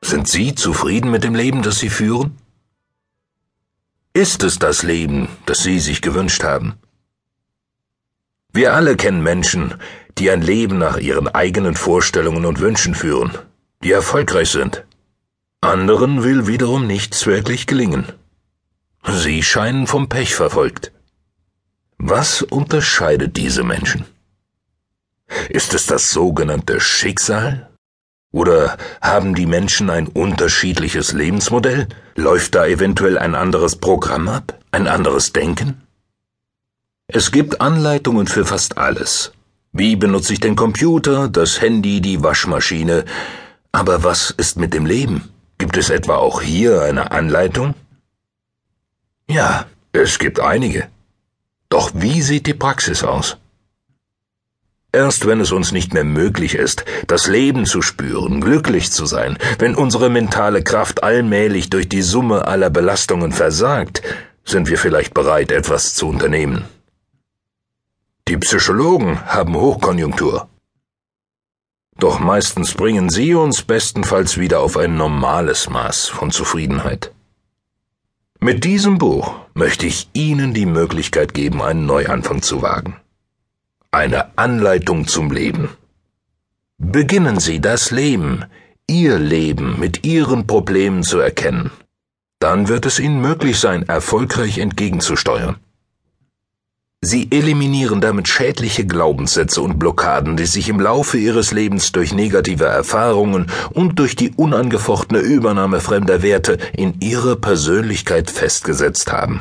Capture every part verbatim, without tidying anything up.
Sind Sie zufrieden mit dem Leben, das Sie führen? Ist es das Leben, das Sie sich gewünscht haben? Wir alle kennen Menschen, die ein Leben nach ihren eigenen Vorstellungen und Wünschen führen, die erfolgreich sind. Anderen will wiederum nichts wirklich gelingen. Sie scheinen vom Pech verfolgt. Was unterscheidet diese Menschen? Ist es das sogenannte Schicksal? Oder haben die Menschen ein unterschiedliches Lebensmodell? Läuft da eventuell ein anderes Programm ab? Ein anderes Denken? Es gibt Anleitungen für fast alles. Wie benutze ich den Computer, das Handy, die Waschmaschine? Aber was ist mit dem Leben? Gibt es etwa auch hier eine Anleitung? Ja, es gibt einige. Doch wie sieht die Praxis aus? Erst wenn es uns nicht mehr möglich ist, das Leben zu spüren, glücklich zu sein, wenn unsere mentale Kraft allmählich durch die Summe aller Belastungen versagt, sind wir vielleicht bereit, etwas zu unternehmen. Die Psychologen haben Hochkonjunktur. Doch meistens bringen sie uns bestenfalls wieder auf ein normales Maß von Zufriedenheit. Mit diesem Buch möchte ich Ihnen die Möglichkeit geben, einen Neuanfang zu wagen. Eine Anleitung zum Leben. Beginnen Sie das Leben, Ihr Leben mit Ihren Problemen zu erkennen. Dann wird es Ihnen möglich sein, erfolgreich entgegenzusteuern. Sie eliminieren damit schädliche Glaubenssätze und Blockaden, die sich im Laufe Ihres Lebens durch negative Erfahrungen und durch die unangefochtene Übernahme fremder Werte in Ihre Persönlichkeit festgesetzt haben.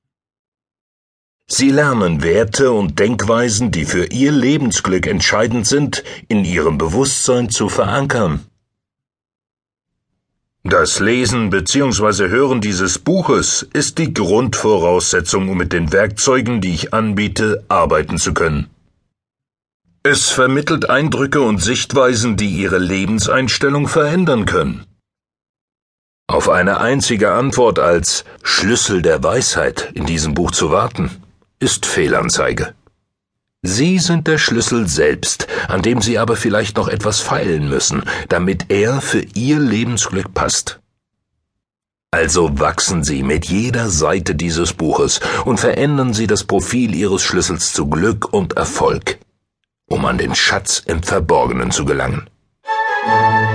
Sie lernen Werte und Denkweisen, die für Ihr Lebensglück entscheidend sind, in Ihrem Bewusstsein zu verankern. Das Lesen bzw. Hören dieses Buches ist die Grundvoraussetzung, um mit den Werkzeugen, die ich anbiete, arbeiten zu können. Es vermittelt Eindrücke und Sichtweisen, die Ihre Lebenseinstellung verändern können. Auf eine einzige Antwort als Schlüssel der Weisheit in diesem Buch zu warten, ist Fehlanzeige. Sie sind der Schlüssel selbst, an dem Sie aber vielleicht noch etwas feilen müssen, damit er für Ihr Lebensglück passt. Also wachsen Sie mit jeder Seite dieses Buches und verändern Sie das Profil Ihres Schlüssels zu Glück und Erfolg, um an den Schatz im Verborgenen zu gelangen.